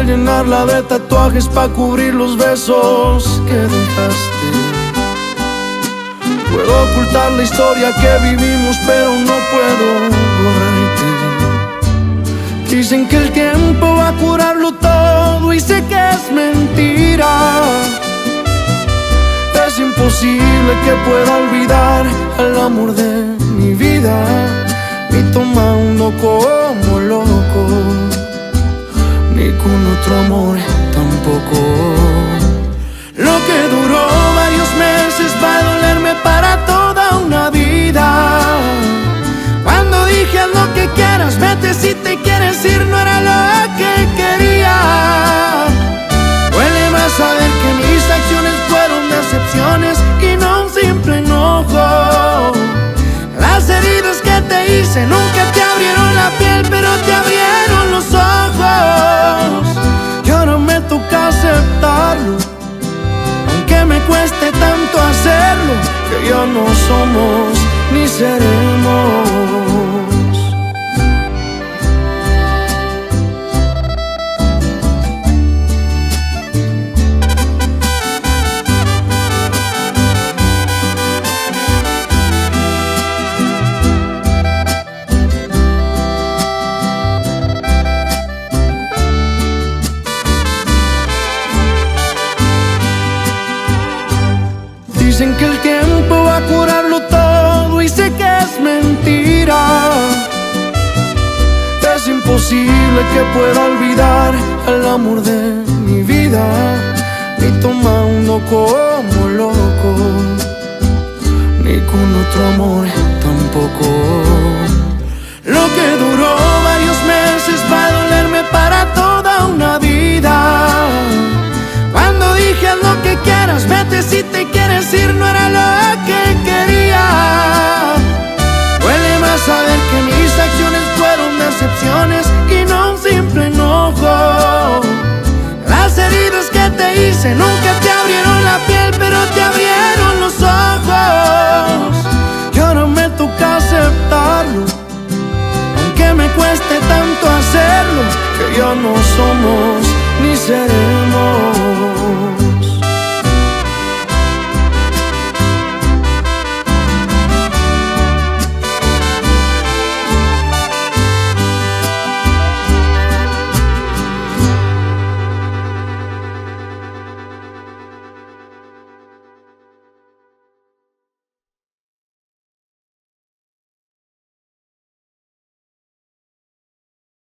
llenarla de tatuajes pa' cubrir los besos que dejaste. Puedo ocultar la historia que vivimos, pero no puedo borrarte. Dicen que el tiempo va a curarlo todo y sé que es mentira. Es imposible que pueda olvidar al amor de mi vida, ni tomando como loco, ni con otro amor tampoco. Lo que duró varios meses va a dolerme para toda una vida. Cuando dije haz lo que quieras, vete si te quieres ir, no era lo que quería. Duele más saber que mis acciones fueron decepciones y no un simple enojo. Las heridas que te hice nunca te abrieron la piel, pero te abrieron los ojos. Y ahora me toca aceptarlo, aunque me cueste tanto hacerlo, que ya no somos ni seremos. Dicen que el tiempo va a curarlo todo y sé que es mentira. Es imposible que pueda olvidar al amor de mi vida, ni tomando como loco, ni con otro amor tampoco. Lo que duró varios meses va a dolerme para toda una vida. Cuando dije haz lo que quieras, vete si te quieres ir, no era lo que quería. Duele más saber que mis acciones fueron decepciones y no un simple enojo. Las heridas que te hice nunca te abrieron la piel, pero te abrieron los ojos. Y ahora me toca aceptarlo, aunque me cueste tanto hacerlo, que ya no somos ni seremos.